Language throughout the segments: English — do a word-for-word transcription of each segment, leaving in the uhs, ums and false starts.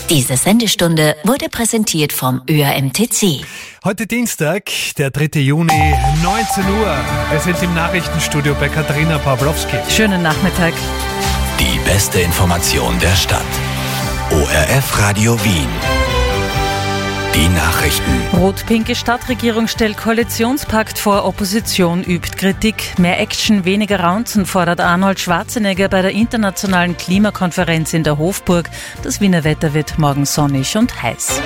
Diese Sendestunde wurde präsentiert vom Ö R M T C. Heute Dienstag, der dritte Juni, neunzehn Uhr. Wir sind im Nachrichtenstudio bei Katharina Pawlowski. Schönen Nachmittag. Die beste Information der Stadt. O R F Radio Wien. Die Nachrichten. Rot-pinke Stadtregierung stellt Koalitionspakt vor, Opposition übt Kritik. Mehr Action, weniger Raunzen fordert Arnold Schwarzenegger bei der internationalen Klimakonferenz in der Hofburg. Das Wiener Wetter wird morgen sonnig und heiß.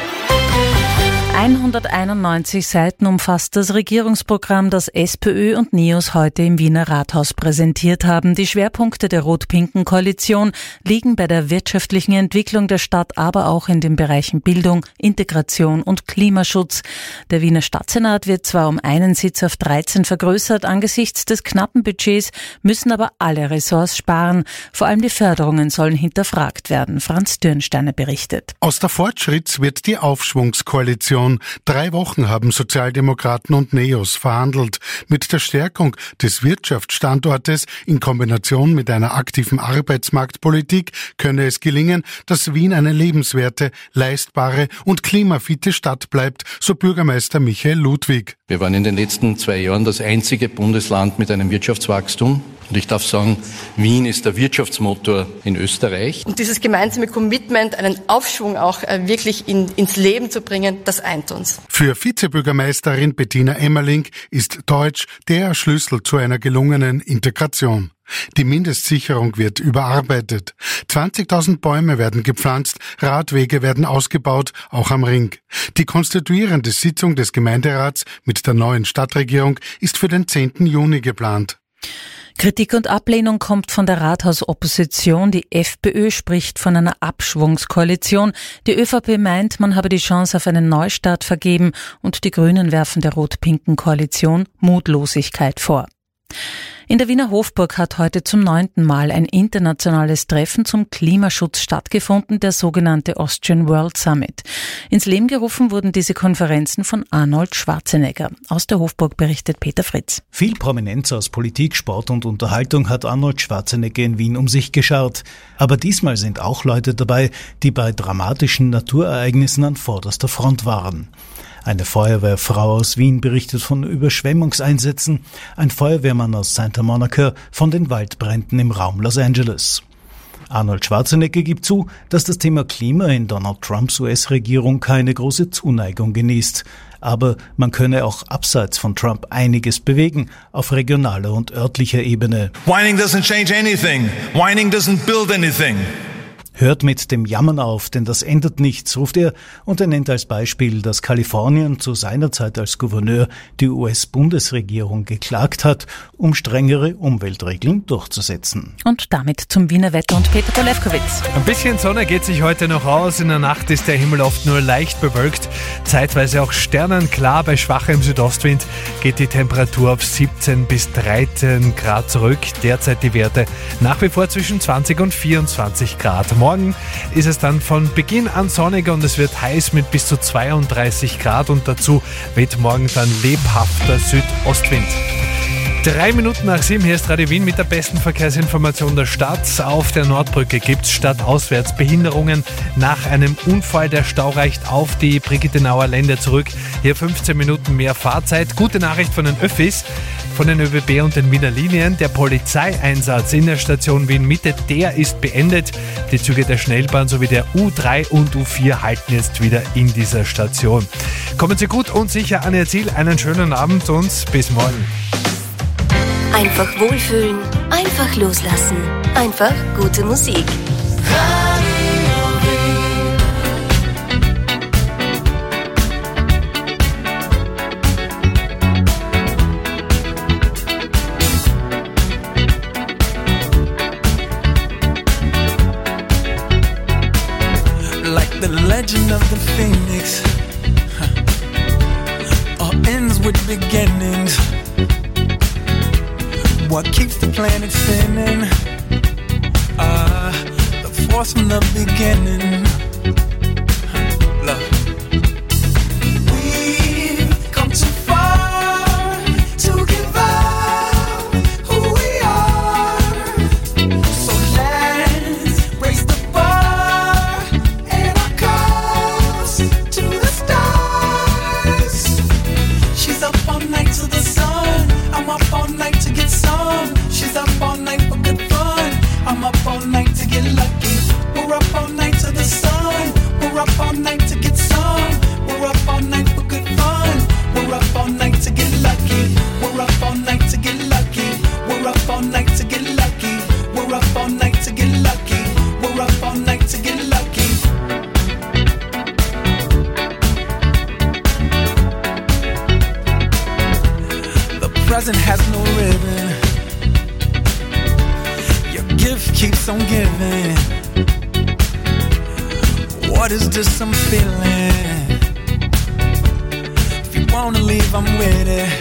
hunderteinundneunzig Seiten umfasst das Regierungsprogramm, das SPÖ und NEOS heute im Wiener Rathaus präsentiert haben. Die Schwerpunkte der rot-pinken Koalition liegen bei der wirtschaftlichen Entwicklung der Stadt, aber auch in den Bereichen Bildung, Integration und Klimaschutz. Der Wiener Stadtsenat wird zwar um einen Sitz auf dreizehn vergrößert, angesichts des knappen Budgets müssen aber alle Ressorts sparen. Vor allem die Förderungen sollen hinterfragt werden. Franz Dürnsteiner berichtet. Aus der Fortschritts wird die Aufschwungskoalition. Drei Wochen haben Sozialdemokraten und NEOS verhandelt. Mit der Stärkung des Wirtschaftsstandortes in Kombination mit einer aktiven Arbeitsmarktpolitik könne es gelingen, dass Wien eine lebenswerte, leistbare und klimafitte Stadt bleibt, so Bürgermeister Michael Ludwig. Wir waren in den letzten zwei Jahren das einzige Bundesland mit einem Wirtschaftswachstum. Und ich darf sagen, Wien ist der Wirtschaftsmotor in Österreich. Und dieses gemeinsame Commitment, einen Aufschwung auch äh, wirklich in, ins Leben zu bringen, das eint uns. Für Vizebürgermeisterin Bettina Emmerling ist Deutsch der Schlüssel zu einer gelungenen Integration. Die Mindestsicherung wird überarbeitet. zwanzigtausend Bäume werden gepflanzt, Radwege werden ausgebaut, auch am Ring. Die konstituierende Sitzung des Gemeinderats mit der neuen Stadtregierung ist für den zehnten Juni geplant. Kritik und Ablehnung kommt von der Rathausopposition. Die FPÖ spricht von einer Abschwungskoalition. Die ÖVP meint, man habe die Chance auf einen Neustart vergeben und die Grünen werfen der rot-pinken Koalition Mutlosigkeit vor. In der Wiener Hofburg hat heute zum neunten Mal ein internationales Treffen zum Klimaschutz stattgefunden, der sogenannte Austrian World Summit. Ins Leben gerufen wurden diese Konferenzen von Arnold Schwarzenegger. Aus der Hofburg berichtet Peter Fritz. Viel Prominenz aus Politik, Sport und Unterhaltung hat Arnold Schwarzenegger in Wien um sich geschart. Aber diesmal sind auch Leute dabei, die bei dramatischen Naturereignissen an vorderster Front waren. Eine Feuerwehrfrau aus Wien berichtet von Überschwemmungseinsätzen, ein Feuerwehrmann aus Santa Monica von den Waldbränden im Raum Los Angeles. Arnold Schwarzenegger gibt zu, dass das Thema Klima in Donald Trumps U S-Regierung keine große Zuneigung genießt. Aber man könne auch abseits von Trump einiges bewegen, auf regionaler und örtlicher Ebene. Whining doesn't change anything. Whining doesn't build anything. Hört mit dem Jammern auf, denn das ändert nichts, ruft er, und er nennt als Beispiel, dass Kalifornien zu seiner Zeit als Gouverneur die U S-Bundesregierung geklagt hat, um strengere Umweltregeln durchzusetzen. Und damit zum Wiener Wetter und Peter Polewkowitz. Ein bisschen Sonne geht sich heute noch aus. In der Nacht ist der Himmel oft nur leicht bewölkt, zeitweise auch sternenklar. Bei schwachem Südostwind geht die Temperatur auf siebzehn bis dreizehn Grad zurück. Derzeit die Werte nach wie vor zwischen zwanzig und vierundzwanzig Grad. Morgen ist es dann von Beginn an sonniger und es wird heiß mit bis zu zweiunddreißig Grad und dazu weht morgen dann lebhafter Südostwind. Drei Minuten nach sieben, hier ist Radio Wien mit der besten Verkehrsinformation der Stadt. Auf der Nordbrücke gibt es stadtauswärts Behinderungen nach einem Unfall. Der Stau reicht auf die Brigittenauer Lände zurück. Hier fünfzehn Minuten mehr Fahrzeit. Gute Nachricht von den Öffis, von den ÖBB und den Wiener Linien. Der Polizeieinsatz in der Station Wien Mitte, der ist beendet. Die Züge der Schnellbahn sowie der U drei und U vier halten jetzt wieder in dieser Station. Kommen Sie gut und sicher an Ihr Ziel. Einen schönen Abend und bis morgen. Einfach wohlfühlen, einfach loslassen, einfach gute Musik. Like the legend of the phoenix, huh. All ends with beginnings. What keeps the planet spinning? Ah, uh, the force from the beginning. Love. We've come too far to give up who we are. So let's raise the bar and our car. all night to get lucky. We're up all night to get lucky. We're up all night to get lucky. The present has no ribbon. Your gift keeps on giving. What is this I'm feeling? If you wanna leave, I'm with it.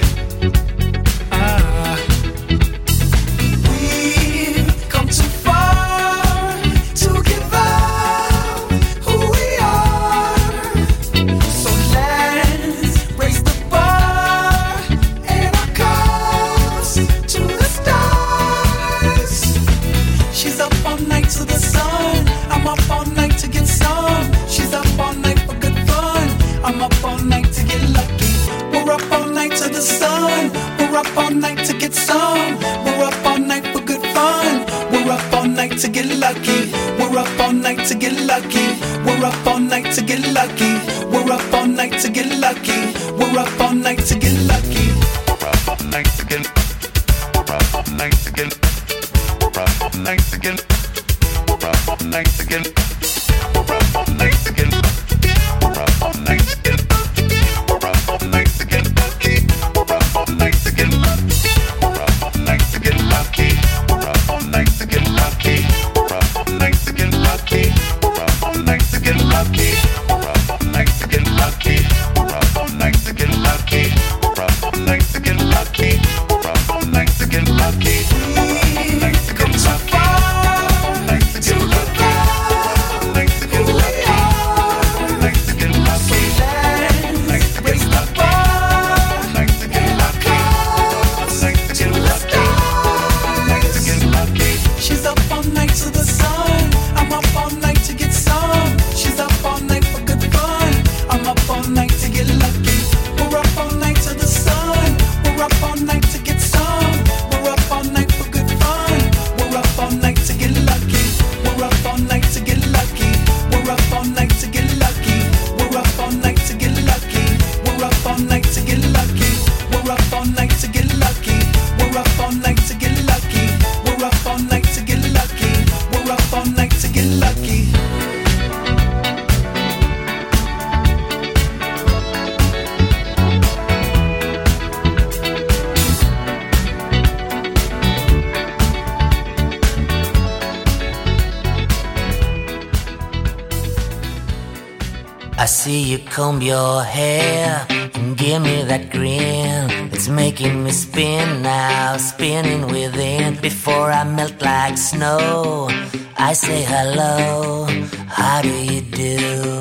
I see you comb your hair and give me that grin. It's making me spin now, spinning within. Before I melt like snow, I say hello, how do you do?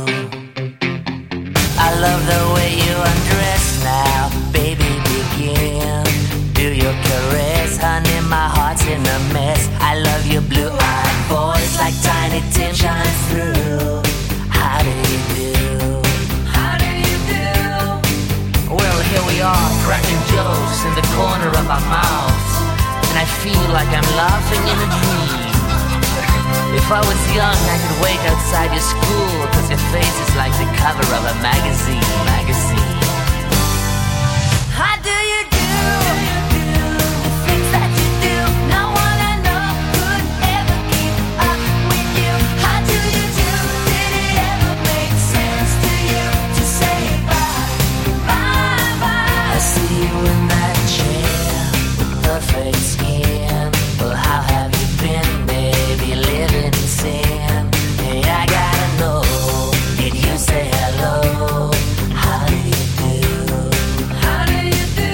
I love the way you undress now, baby, begin. Do your caress, honey, my heart's in a mess. I love your blue-eyed voice like Tiny Tim shines through. How do you do? How do you do? Well, here we are, cracking jokes in the corner of our mouths, and I feel like I'm laughing in a dream. If I was young, I could wait outside your school, cause your face is like the cover of a magazine, magazine. How do you do? The things that you do, no one I know could ever keep up with you. How do you do? Did it ever make sense to you to say bye, bye, bye? I see you in that chair with perfect skin. Well, how have you been, baby, living in sin? Hey, I gotta know, did you say hello? How do you do? How do you do?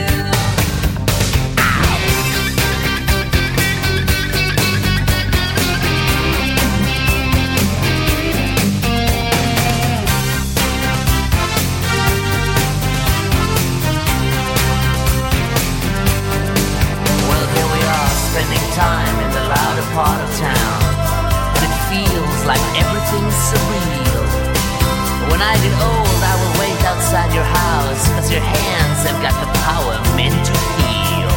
Well, here we are, spending time in the louder part of town, and it feels like everything's surreal. When I get old, I will wait outside your house, cause your hands have got the power meant to heal.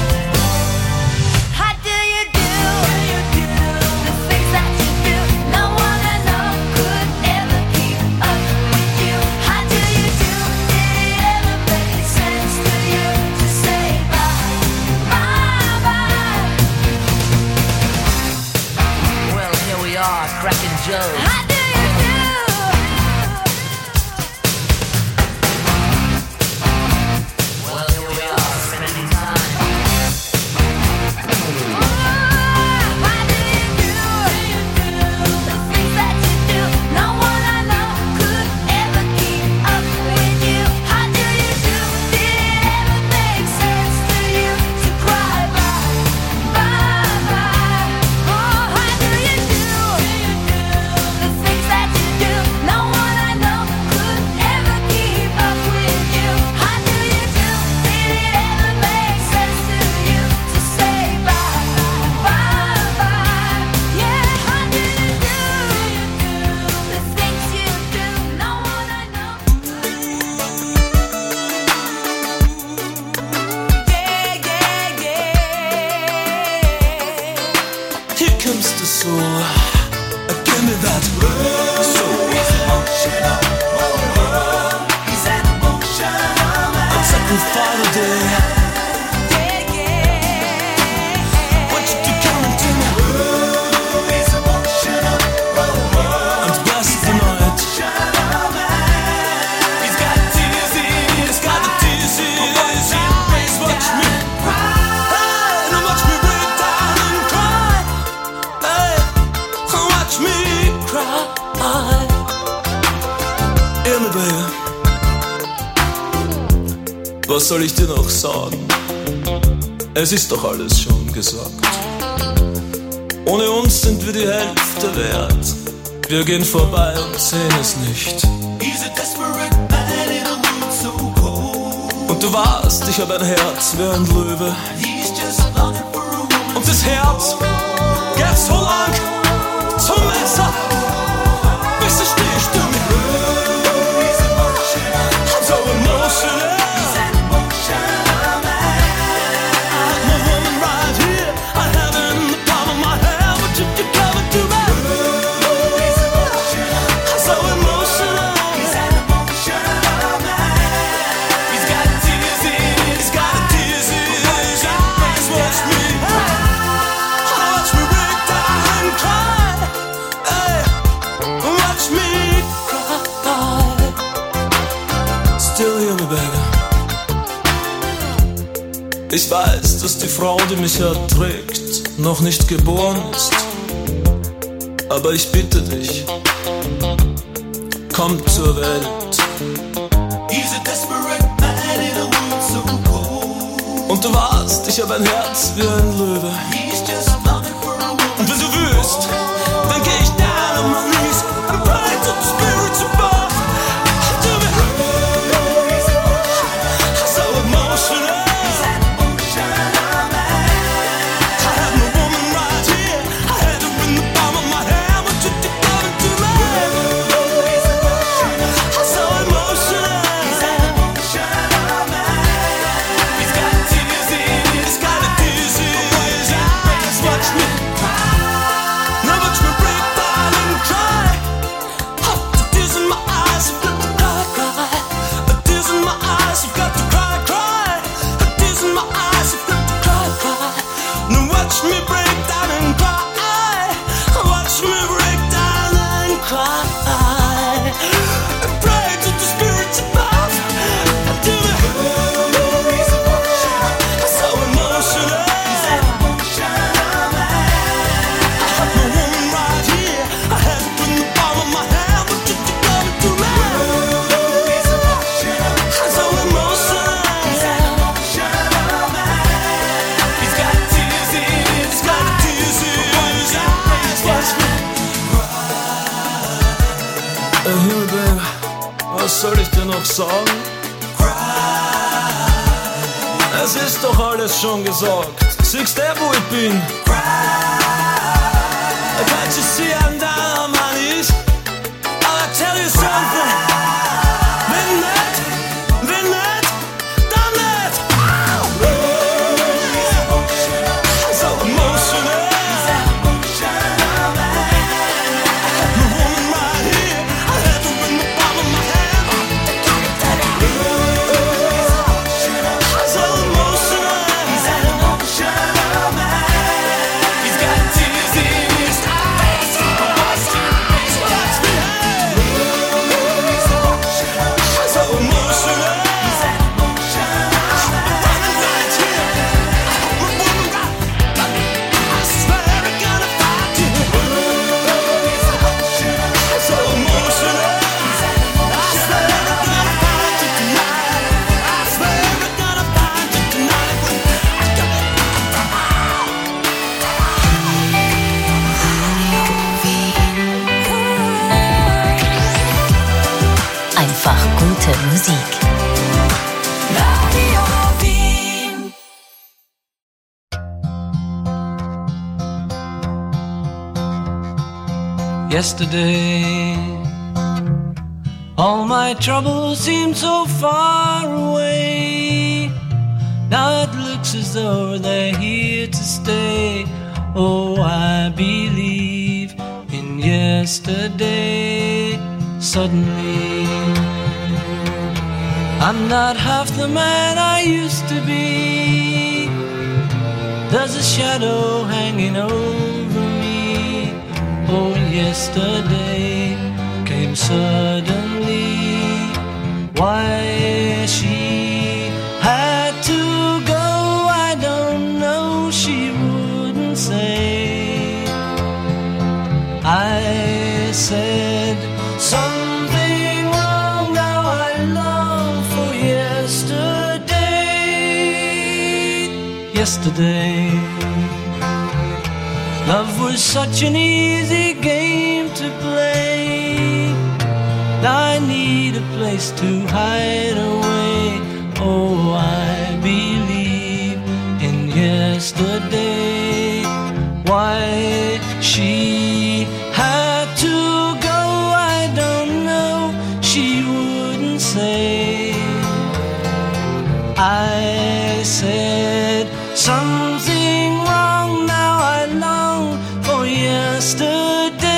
How do you do? The things that you do, no one I know could ever keep up with you. How do you do? Did it ever make sense to you to say bye, bye, bye? Joe. Was soll ich dir noch sagen? Es ist doch alles schon gesagt. Ohne uns sind wir die Hälfte wert. Wir gehen vorbei und sehen es nicht. Und du warst, ich hab ein Herz wie ein Löwe. Und das Herz geht so lang zum Messer, bis es sticht du mich. So emotional. Ich weiß, dass die Frau, die mich erträgt, noch nicht geboren ist. Aber ich bitte dich, komm zur Welt. Und du warst, ich hab ein Herz wie ein Löwe. Und wenn du willst, dann geh ich down on my knees and pray to the spirits above. So emotional. Was soll ich dir noch sagen? Es ist doch alles schon gesagt. Siehst du, wo ich bin? Can't you see I'm down on my knees? I'll tell you something. Wenn nicht, wenn nicht, dann nicht. So emotional. He's Yesterday, all my troubles seem so far away. Now it looks as though they're here to stay. Oh, I believe in yesterday. Suddenly, I'm not half the man I used to be. There's a shadow hanging over me. Oh, yesterday came suddenly. Why she had to go, I don't know, she wouldn't say. I said something wrong, now I long for yesterday. Yesterday, love was such an easy game to play. Now I need a place to hide away. Oh, I believe in yesterday. Why she had to go, I don't know, she wouldn't say. I said something wrong, now I long for yesterday.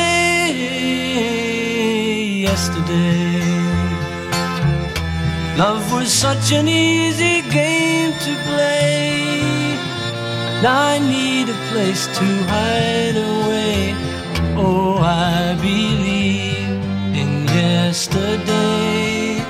Yesterday, love was such an easy game to play. Now I need a place to hide away. Oh, I believe in yesterday.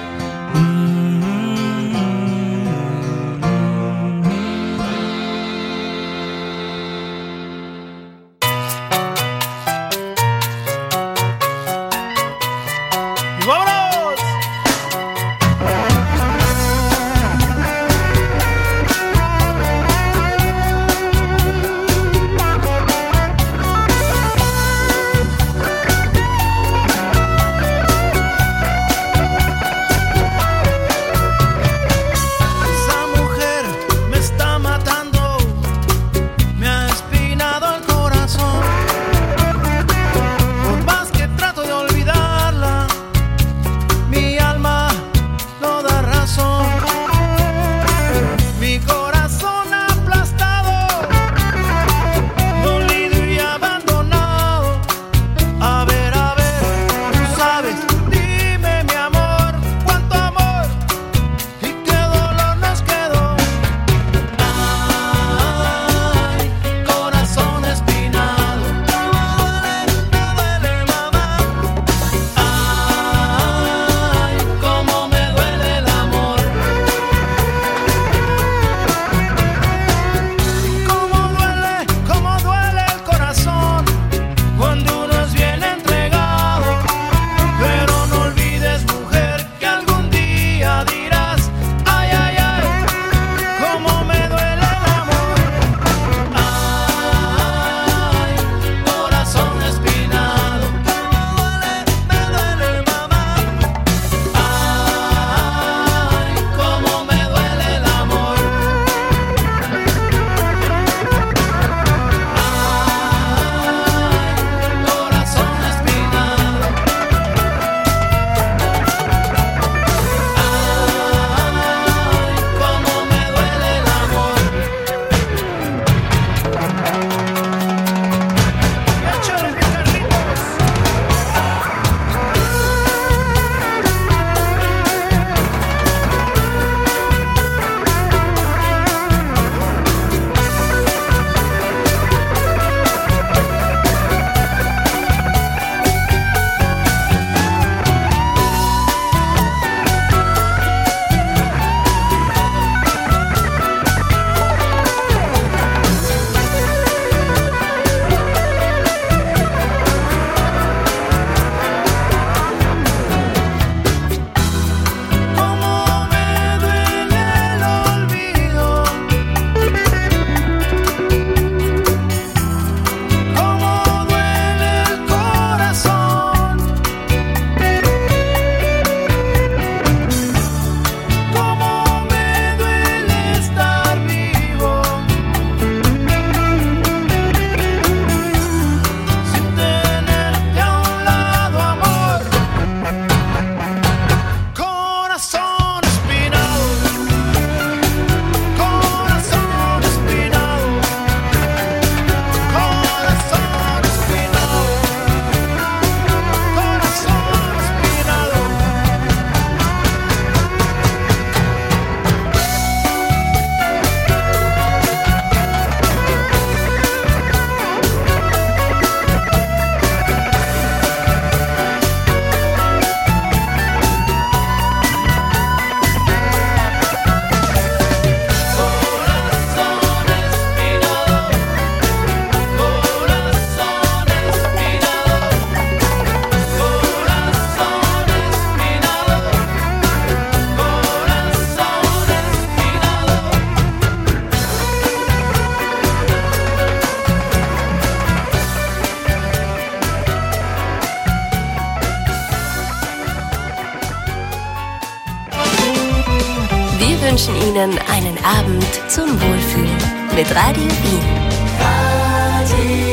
Ihnen einen Abend zum Wohlfühlen mit Radio Wien. Radio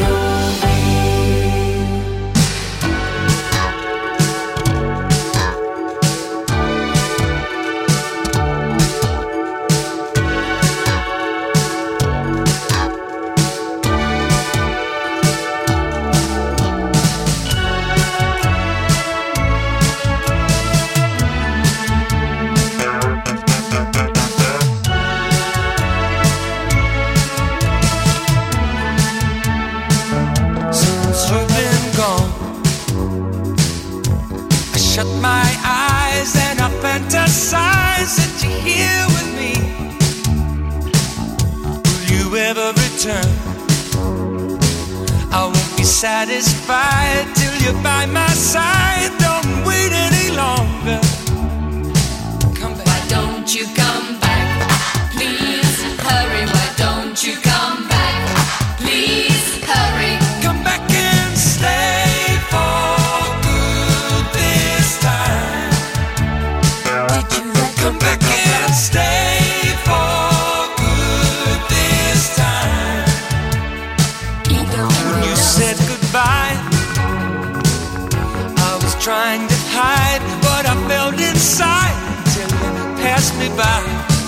satisfied till you're by my side. Don't wait any longer. Come back. Why don't you come back? Please hurry. Why don't you come back? Please hurry. Come back and stay for good this time. Did you like come back and stay for good this time? When you said goodbye, I was trying to hide what I felt inside till you passed me by.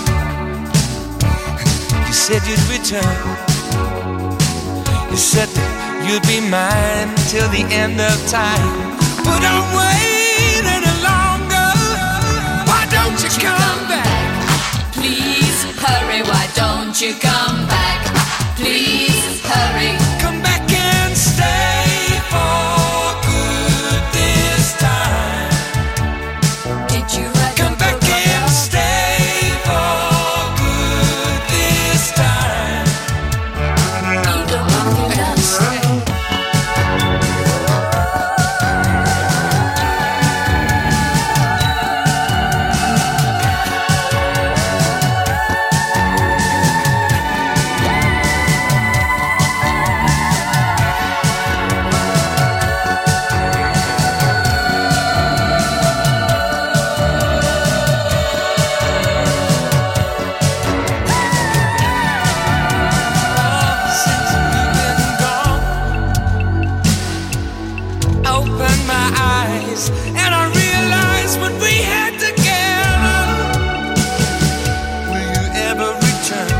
You said you'd return. You said that you'd be mine till the end of time. But I'm waiting any longer. Why don't you come back? Please hurry. Why don't you come back? Please hurry. Come back and stay for good this time. Did you write come back and stay for good this time? You don't have to love stay. And I realized what we had together. Will you ever return?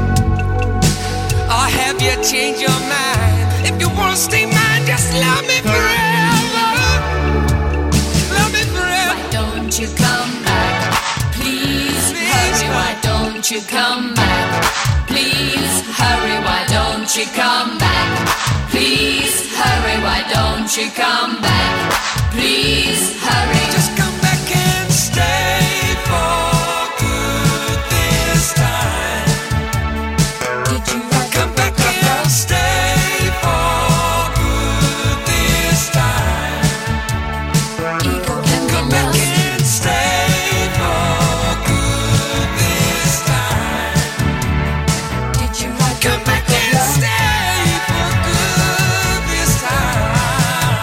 Or have you changed your mind? If you wanna stay mine, just love me forever. Love me forever. Why don't you come back? Please, Please hurry. Why don't you come back? Please hurry. Why don't you come back? Please hurry. Why don't you come back? Please hurry. Just come back and stay for good this time. Did you write come back and stay for good this time. Ego and come back and stay for good this time. Did you write come back and stay for good this time.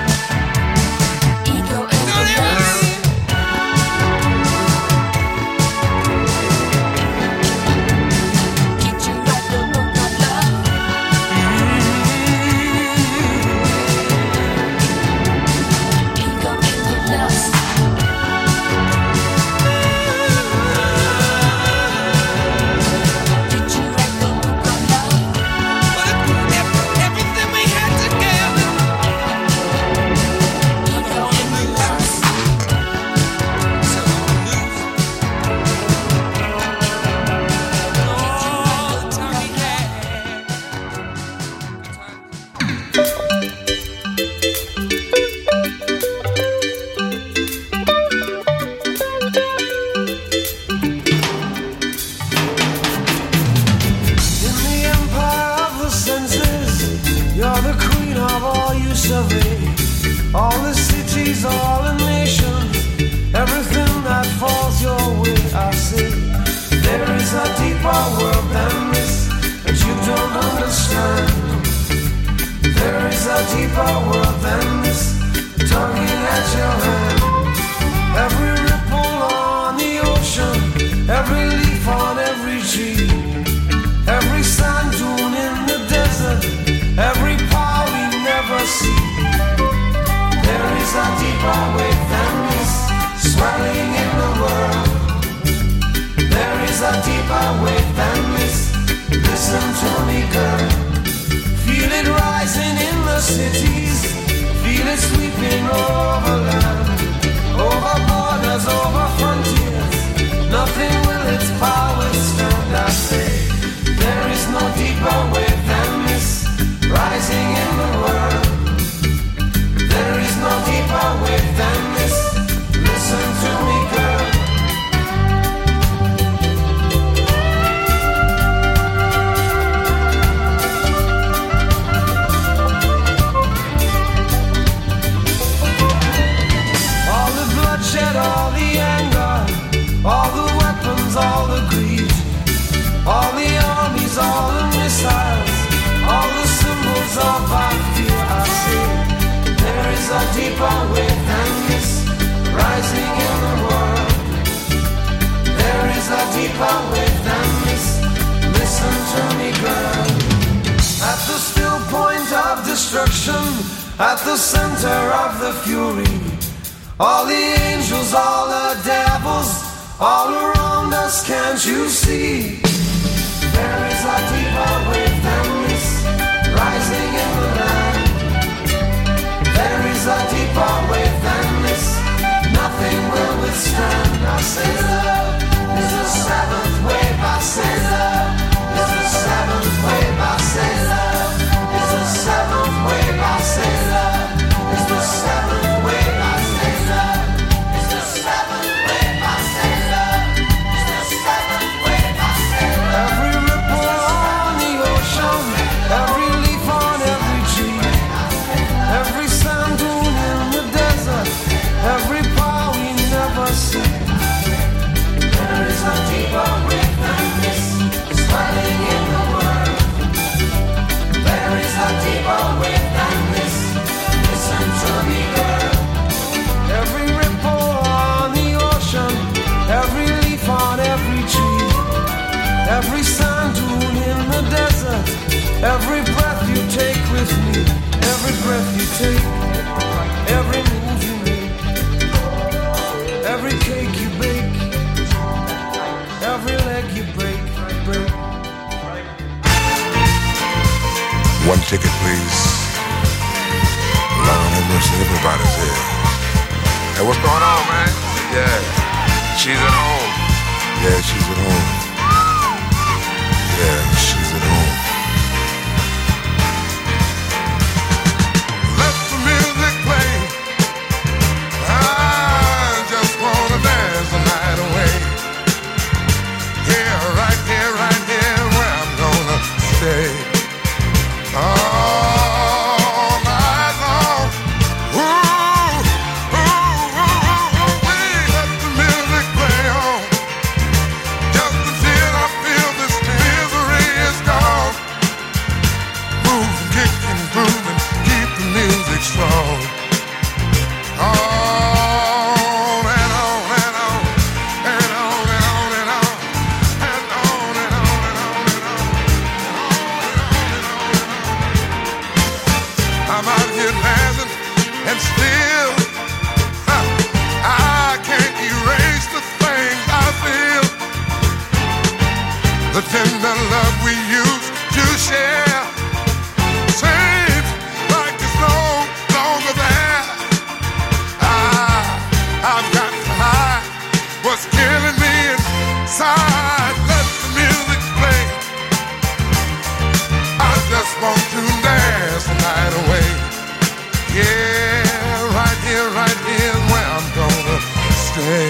Ego and every listen to me, girl. Feel it rising in the cities, feel it sweeping over land, over borders, over frontiers. Nothing will its power stand. I say, there is no deeper wave than this, rising in the world. There is no deeper wave than this. Listen to me, girl. All the bloodshed, all the anger, all the weapons, all the greed, all the armies, all the missiles, all the symbols of our fear. I say, there is a deeper wave than this, rising in the world. There is a deeper wave than this. Listen to me, girl. At the still point of destruction, at the center of the fury, all the angels, all the devils, all around us, can't you see? There is a deeper wave than this, rising in the land. There is a deeper wave than this, nothing will withstand. I say love is the seventh wave. I say love is the seventh wave. I say love is the seventh wave. I say love is the seventh wave. I say love is the seventh wave. I say love is the seventh wave. I say love. Every ripple on the ocean, every leaf on every tree, every sand dune in the desert, every power we never see. There is a deeper wave than this, swelling in the world. There is a deeper wave than this. Listen to me, girl. Every ripple on the ocean, every leaf on every tree, every sand dune in the desert, every breath you take with me, every breath you take, every move you make, every cake you bake, every leg you break, break. One ticket, please. Lord have mercy, everybody's here. Hey, what's going on, man? Yeah, she's at home. Yeah, she's at home. Yeah, she's at home. Let the music play. I just wanna dance the night away. Here, right here, right here, where I'm gonna stay. All night long. Ooh, ooh, ooh, ooh, ooh, let the music play on. Just until I feel this misery is gone. Move, kick and groove and keep the music strong. On and on and on and on and on and on and on and on and on and on. I'm out here dancing and still huh, I can't erase the things I feel. The tender love we used to share seems like it's no longer there. I, I've got to hide what's killing me inside. Let the music play. I just want to dance the night away. Yeah, right here, right here is where I'm gonna stay.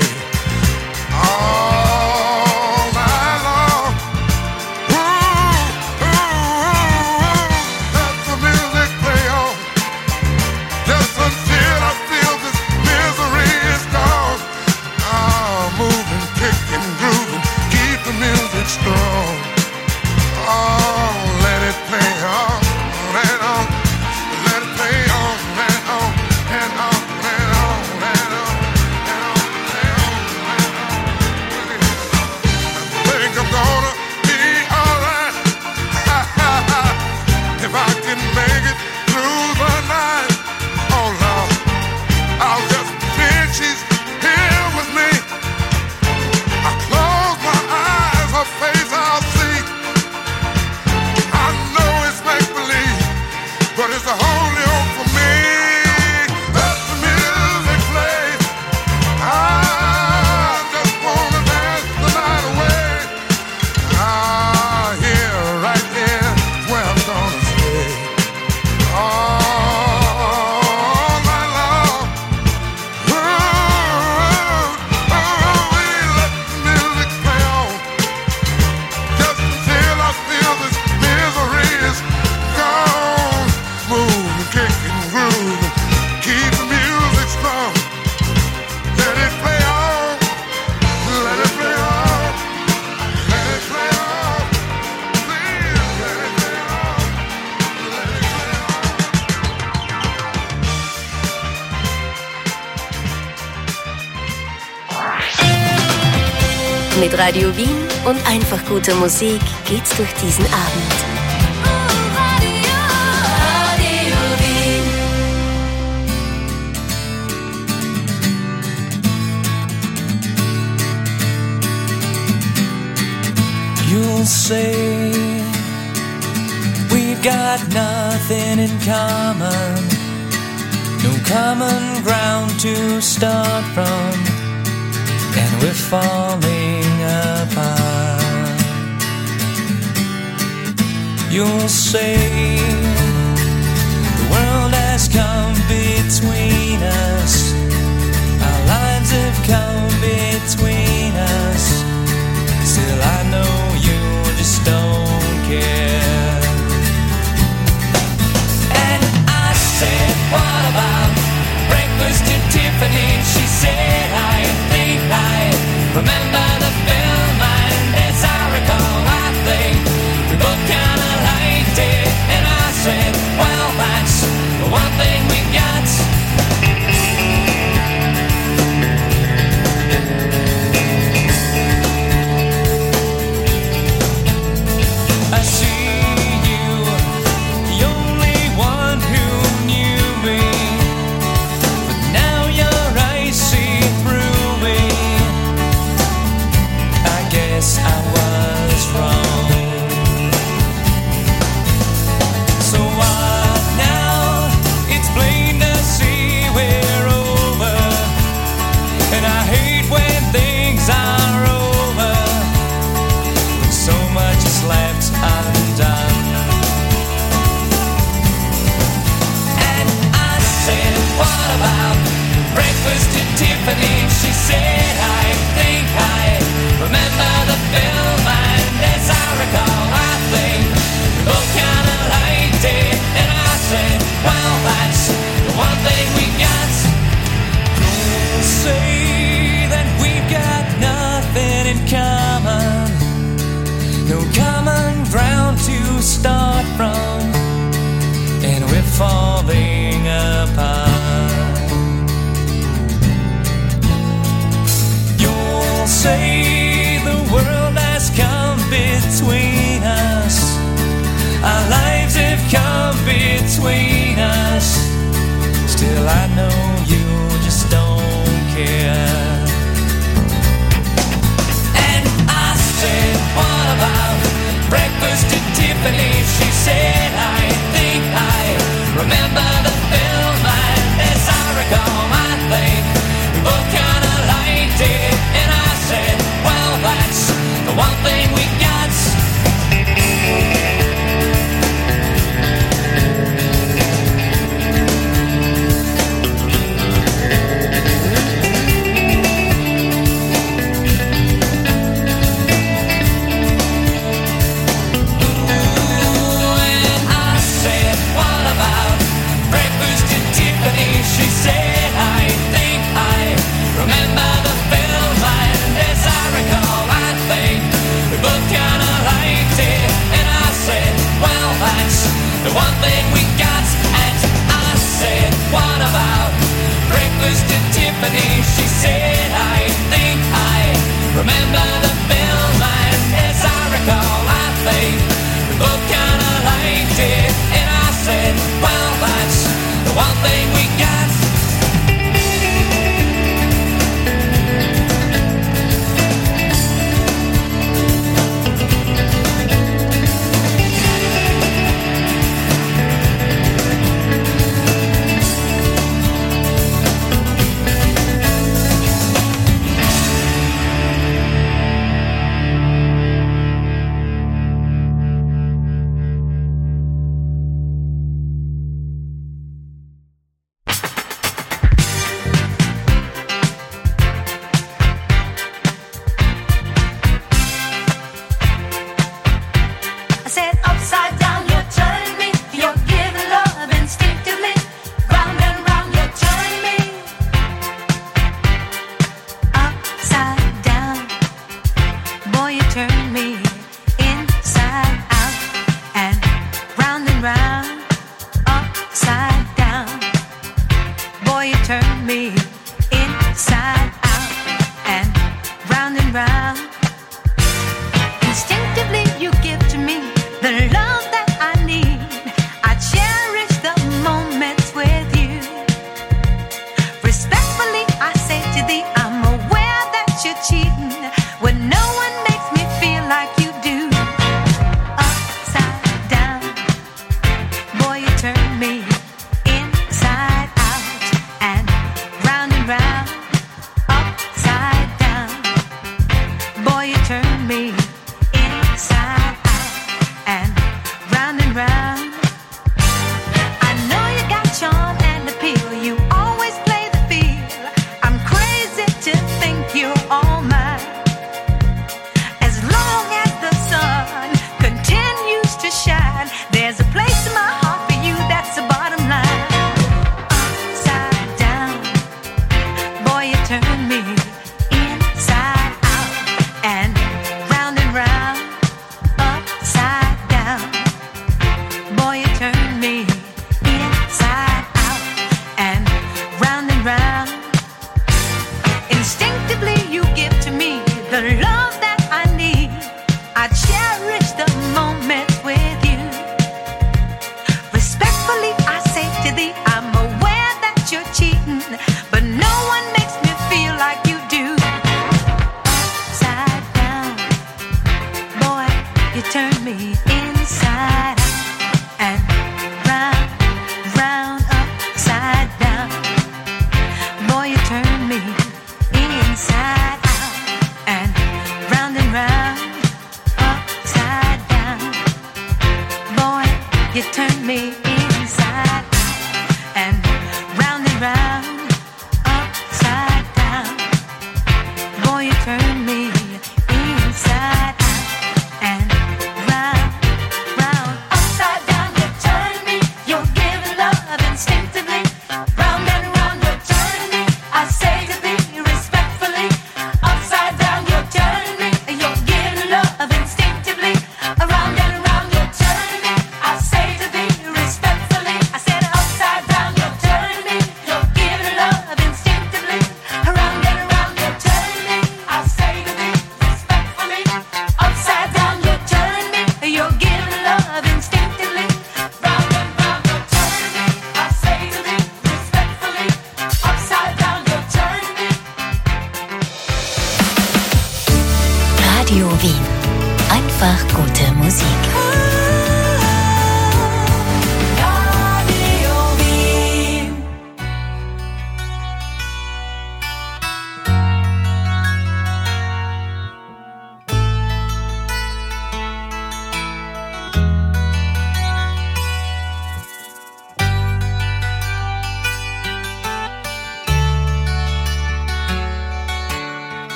All night long. Ooh, ooh, ooh, let the music play on. Just until I feel this misery is gone. Oh, moving, kicking, grooving, keep the music strong. Oh, let it play on and on. Let it play on and on and on and on and on and on and on. Mit Radio Wien und einfach guter Musik geht's durch diesen Abend. You'll say we've got nothing in common, no common ground to start from, and we're falling apart. You'll say the world has come between us, our lives have come between us. Still I know you just don't care. And I said, what about breakfast at Tiffany? She said, I think I remember the film, and as I recall, I think we both kinda liked it. And I said, well, that's the one thing we got. I see you, the only one who knew me, but now your eyes see through me. I guess I was wrong. So what now? It's plain to see we're over, and I hate when things are over, when so much is left undone. And I said, what about breakfast at Tiffany? She said, I think I remember the film, and as I recall, I think we both kinda liked it. And I said, well, that's the one thing we got. Don't say that we've got nothing in common, no common ground to start from, and we're falling apart. You'll say the world has come between us, our lives have come between us. Still I know you just don't care. And I said, what about breakfast at Tiffany? She said, I think I remember the film, and as I recall, I think we both kinda liked it. And I said, well, that's the one thing we got. She said, I think I remember the film, and as I recall, I think we both kinda liked it. And I said, well, that's the one thing we got. And I said, what about breakfast at Tiffany? She said, I think I remember the film, and as I recall, I think we both kinda liked it. And I said, well, that's the one thing we got. me inside out and round and round, upside down. Boy, you turn me inside out and round and round. I know you got charm and appeal. You always play the field. I'm crazy to think you're all mine. As long as the sun continues to shine, there's a place in my heart for you. That's the bottom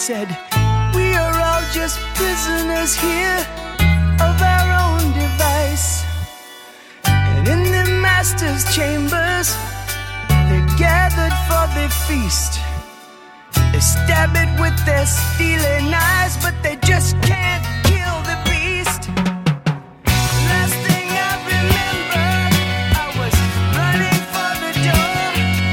said, we are all just prisoners here of our own device. And in the master's chambers, they're gathered for the feast. They stab it with their steely knives, but they just can't kill the beast. Last thing I remember, I was running for the door.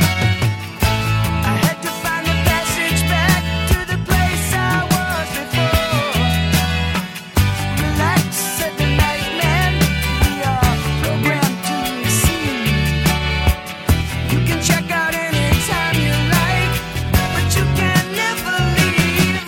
I had to find the passage back to the place I was before. Relax, said the night man, we are programmed to receive. You can check out anytime you like, but you can never leave.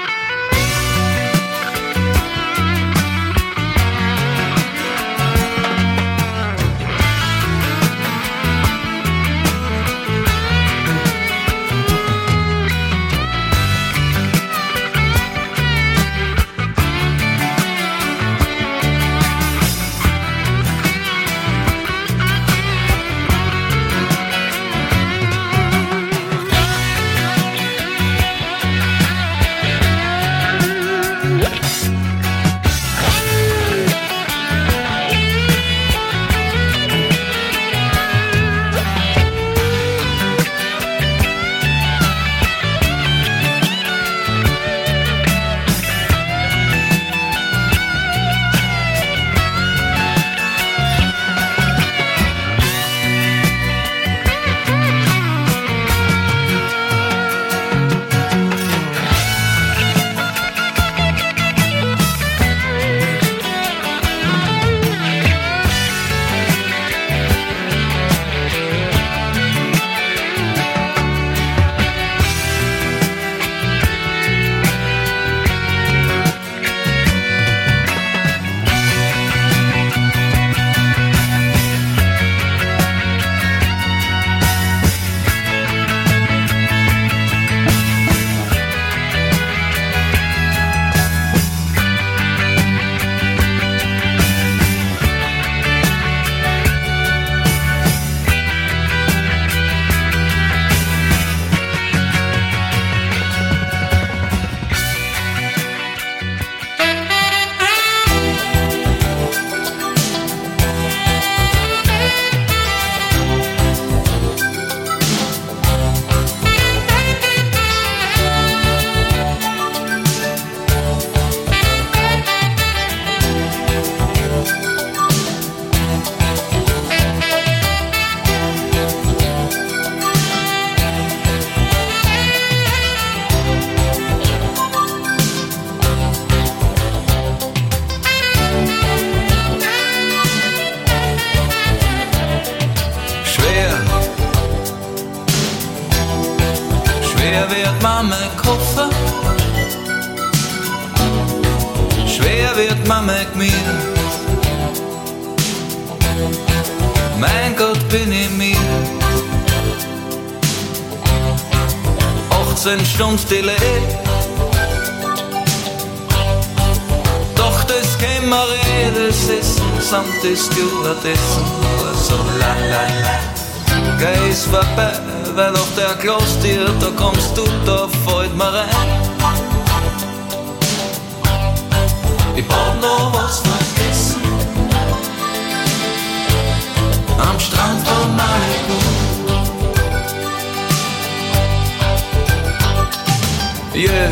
Schwer wird man mit Koffer, schwer wird man mit mir. Mein Gott, bin ich mir. achtzehn Stunden Delay, doch das kann man reden, das ist samt die Stewardessen nur so la la la. Geh ist vorbei, weil auf der Kloster, da kommst du, da fällt mir rein. Ich hab noch was vergessen, am Strand von Malibu. Yeah.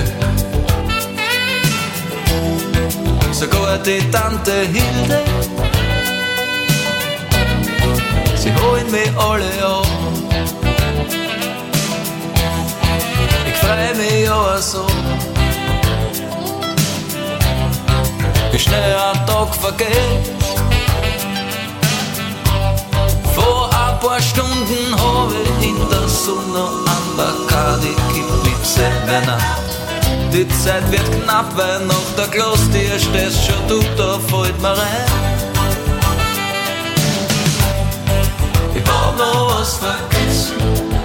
Sogar die Tante Hilde, sie holen mich alle an. Ich freu mich ja so, wie schnell ein Tag vergeht. Vor ein paar Stunden hab ich in der Sonne an Bacardi gekippt mit Sevena. Die Zeit wird knapp, weil nach der Kloster stehst schon du, da fällt mir rein. Ich hab noch was vergessen,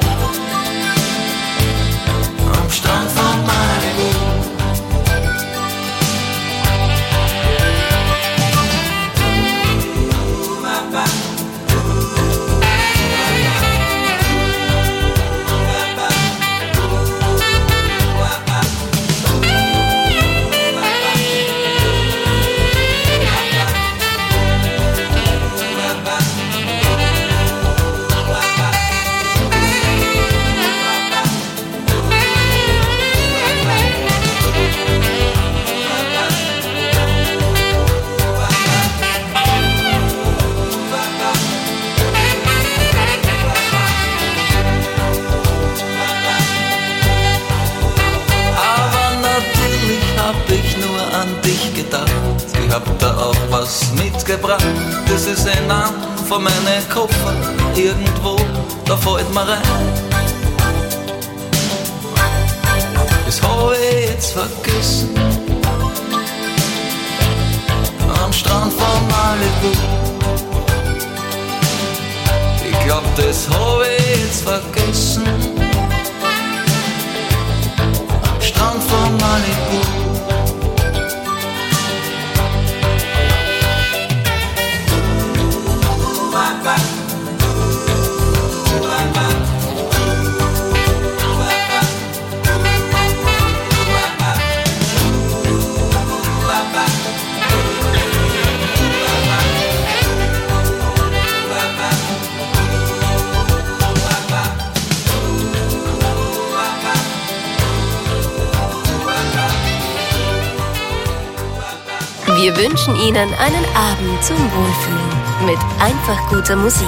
am Strand von Malibu. gebracht. Das ist ein Name von meinen Koffer. Irgendwo, da fällt mir rein. Das hab ich jetzt vergessen. Am Strand von Malibu. Ich glaub, das hab ich jetzt vergessen. Am Strand von Malibu. Wir wünschen Ihnen einen Abend zum Wohlfühlen mit einfach guter Musik.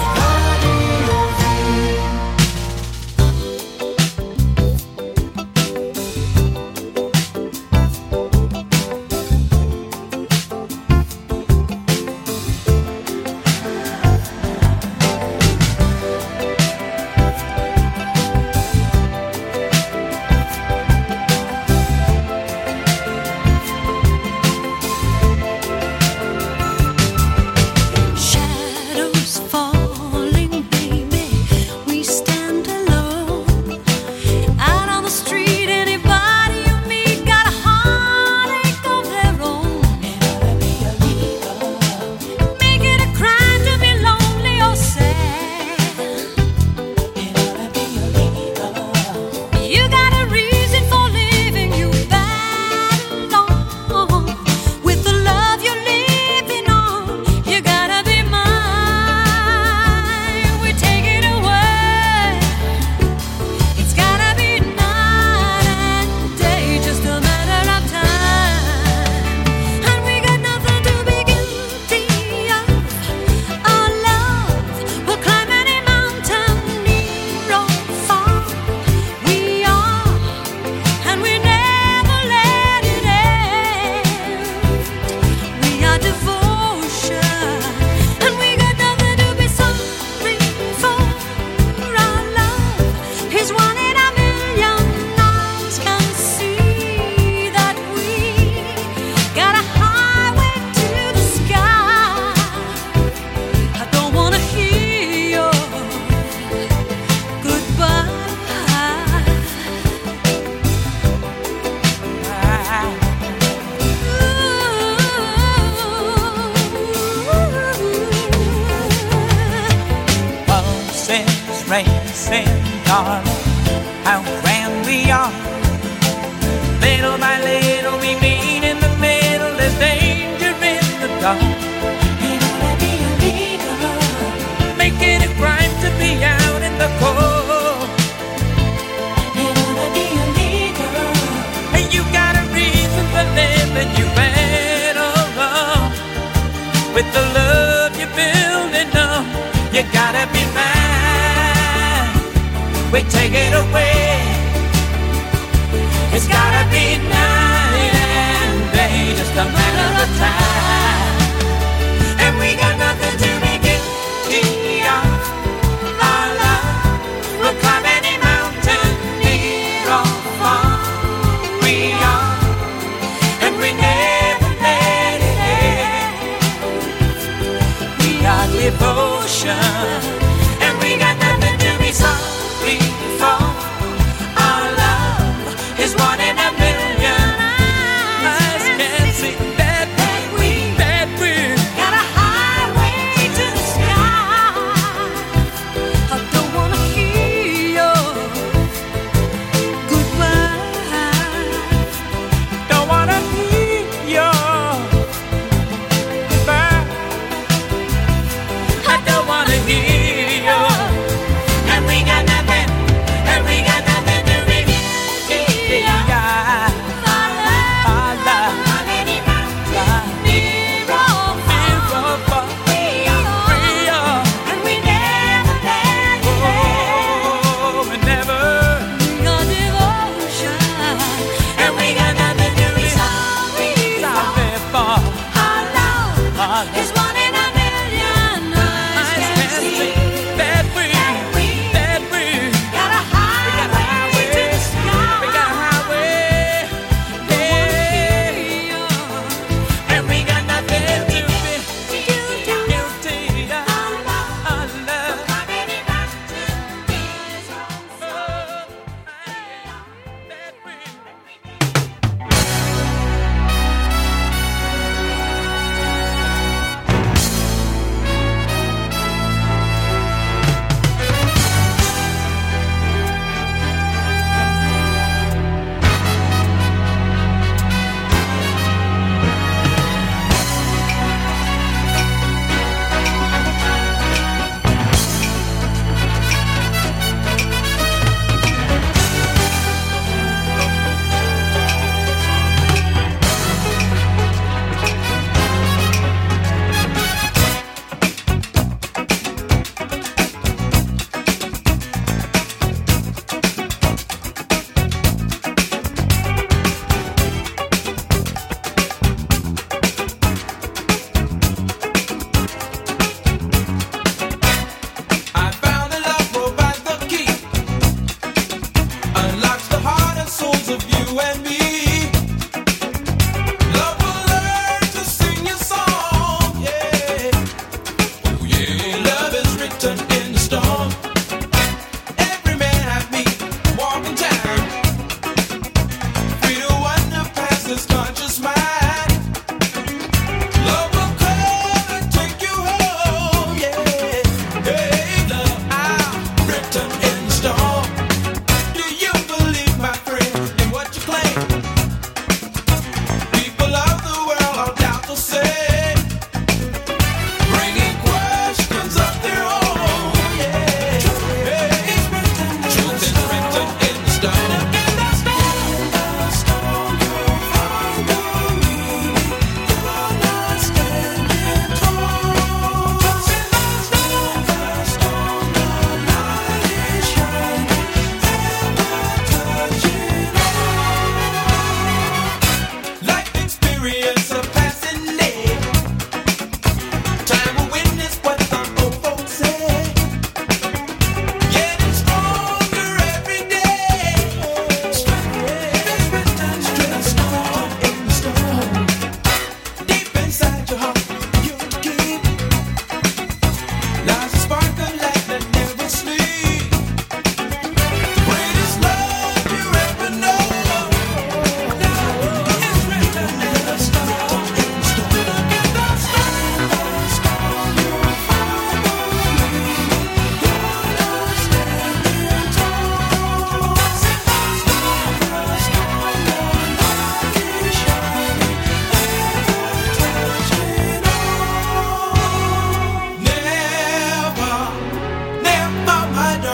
racing, darling, how grand we are. Little by little we meet in the middle, there's danger in the dark. Ain't gonna be a leader, making it crime to be out in the cold. Ain't gonna be a leader, and you got a reason for living, you better run with the love you're building up. You gotta be mine, we take it away. It's gotta be night and day, just a matter of time. And we got nothing to be guilty of. Our love will climb any mountain, near or far. We are, and we never let it end. We are devotion, and we got nothing to be sorry for. Our love is one in a million. Eyes can't see that way we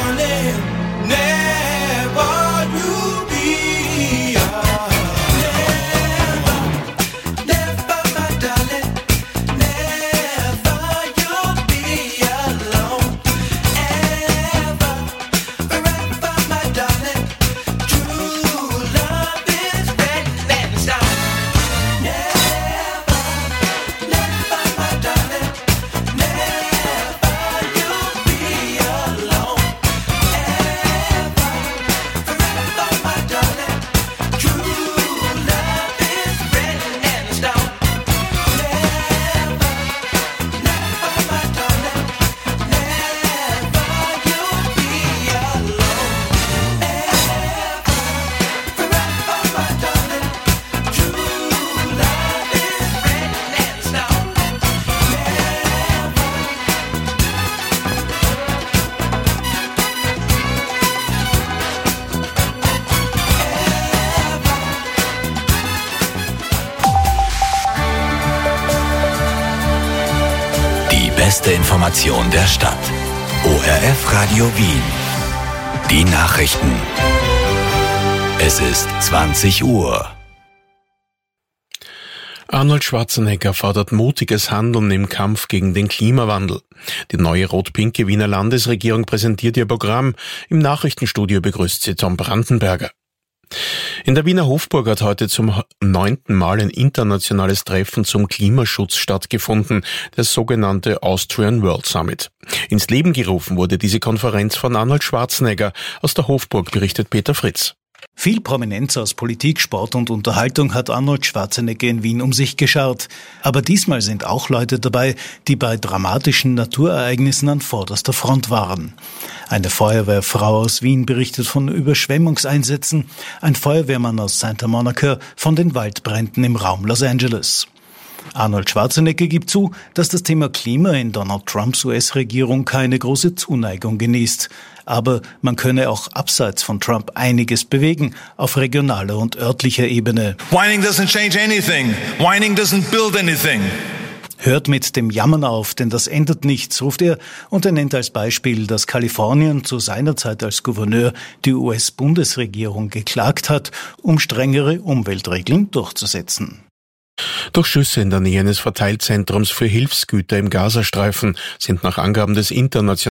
darling, never you be alone. Never, never, my darling, never you be alone. Ever, forever, my darling, true love is written in stone. Never, never, my darling, never you be alone. Ever, forever, my darling, true love is written in stone. Never, never, my darling, never you be alone. Ever, forever, my darling, true love is written in stone. Die beste Information der Stadt. O R F Radio Wien. Die Nachrichten. Es ist zwanzig Uhr. Arnold Schwarzenegger fordert mutiges Handeln im Kampf gegen den Klimawandel. Die neue rot-pinke Wiener Landesregierung präsentiert ihr Programm. Im Nachrichtenstudio begrüßt sie Tom Brandenberger. In der Wiener Hofburg hat heute zum neunten Mal ein internationales Treffen zum Klimaschutz stattgefunden, das sogenannte Austrian World Summit. Ins Leben gerufen wurde diese Konferenz von Arnold Schwarzenegger. Aus der Hofburg berichtet Peter Fritz. Viel Prominenz aus Politik, Sport und Unterhaltung hat Arnold Schwarzenegger in Wien um sich geschart. Aber diesmal sind auch Leute dabei, die bei dramatischen Naturereignissen an vorderster Front waren. Eine Feuerwehrfrau aus Wien berichtet von Überschwemmungseinsätzen, ein Feuerwehrmann aus Santa Monica von den Waldbränden im Raum Los Angeles. Arnold Schwarzenegger gibt zu, dass das Thema Klima in Donald Trumps U S-Regierung keine große Zuneigung genießt. Aber man könne auch abseits von Trump einiges bewegen, auf regionaler und örtlicher Ebene. Whining doesn't change anything. Whining doesn't build anything. Hört mit dem Jammern auf, denn das ändert nichts, ruft er, und er nennt als Beispiel, dass Kalifornien zu seiner Zeit als Gouverneur die U S-Bundesregierung geklagt hat, um strengere Umweltregeln durchzusetzen. Durch Schüsse in der Nähe eines Verteilzentrums für Hilfsgüter im Gazastreifen sind nach Angaben des internationalen